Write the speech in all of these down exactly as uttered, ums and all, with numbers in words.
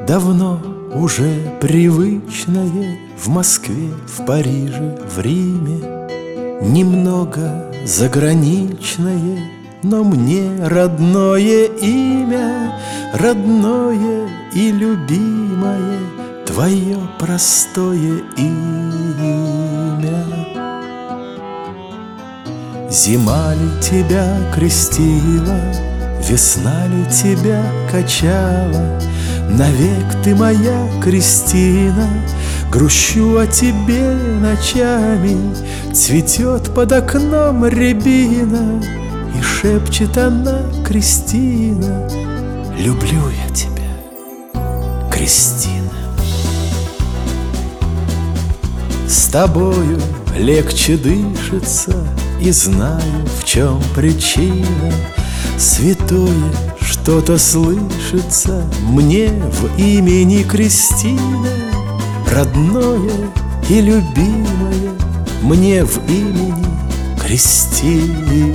Давно уже привычное в Москве, в Париже, в Риме, немного заграничное, но мне родное имя, родное и любимое твое простое имя. Зима ли тебя крестила, весна ли тебя качала? Навек ты моя, Кристина, грущу о тебе ночами. Цветет под окном рябина, и шепчет она, Кристина: люблю я тебя, Кристина. С тобою легче дышится, и знаю, в чем причина. Святое что-то слышится мне в имени Кристина, родное и любимое мне в имени Кристина.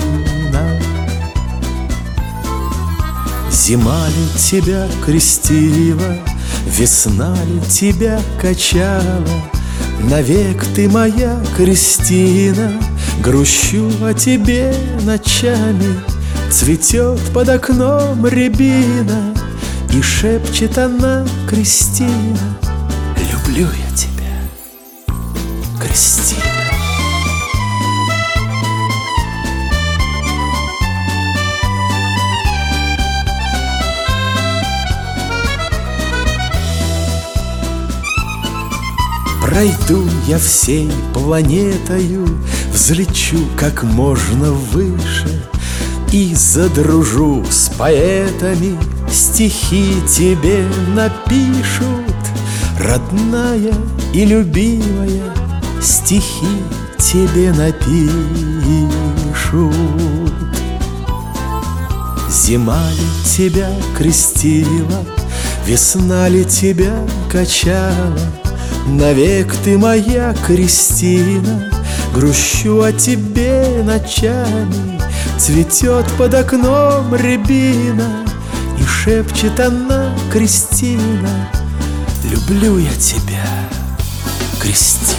Зима ли тебя крестила, весна ли тебя качала? Навек ты моя, Кристина, грущу о тебе ночами. Цветет под окном рябина, и шепчет она, Кристина: люблю я тебя, Кристина. Пройду я всей планетою, взлечу как можно выше и задружу с поэтами, стихи тебе напишут. Родная и любимая, стихи тебе напишут. Зима ли тебя крестила, весна ли тебя качала? Навек ты моя, Кристина, грущу о тебе ночами. Цветет под окном рябина, и шепчет она, Кристина: люблю я тебя, Кристина.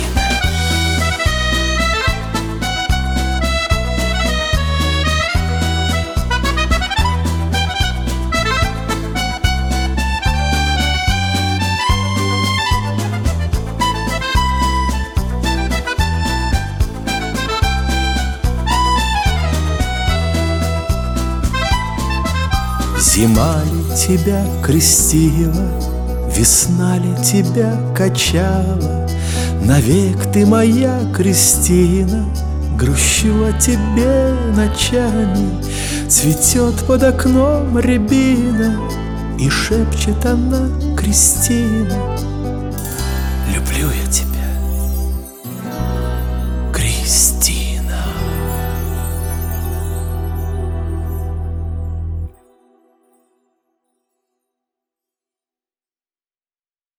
Зима ли тебя крестила, весна ли тебя качала? Навек ты моя, Кристина, грущу о тебе ночами. Цветет под окном рябина, и шепчет она, Кристина: люблю я тебя, Кристина.